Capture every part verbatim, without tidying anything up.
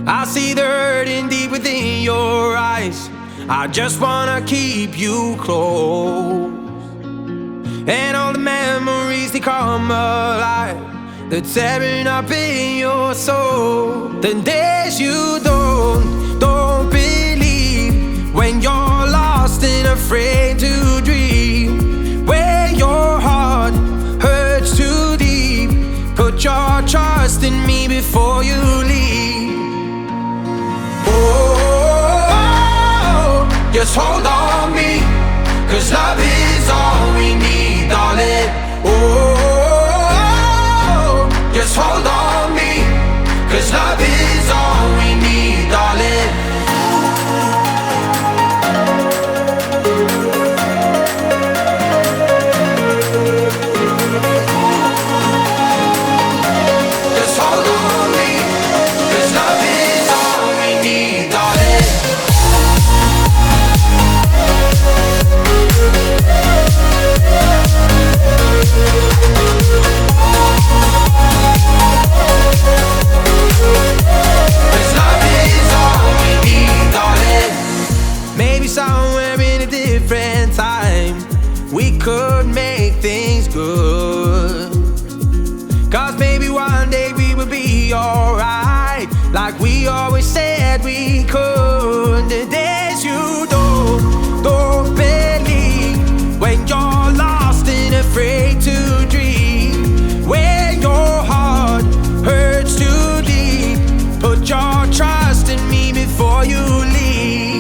I see the hurting deep within your eyes. I just wanna keep you close. And all the memories, they come alive. They're tearing up in your soul. The days you don't, don't believe, when you're lost and afraid to dream, where your heart hurts too deep. Put your trust in me before you leave. Oh, just hold on me, 'cause love is all we need, darling. Oh, just hold on me, 'cause love is all we need, darling. Just hold on me, 'cause love is all we need, darling. Maybe somewhere in a different time we could make things good. 'Cause maybe one day we will be alright, like we always said we could. The days you don't, don't believe, when you're lost and afraid to dream, where your heart hurts too deep. Put your trust in me before you leave.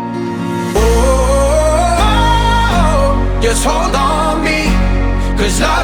Just hold on me, 'cause love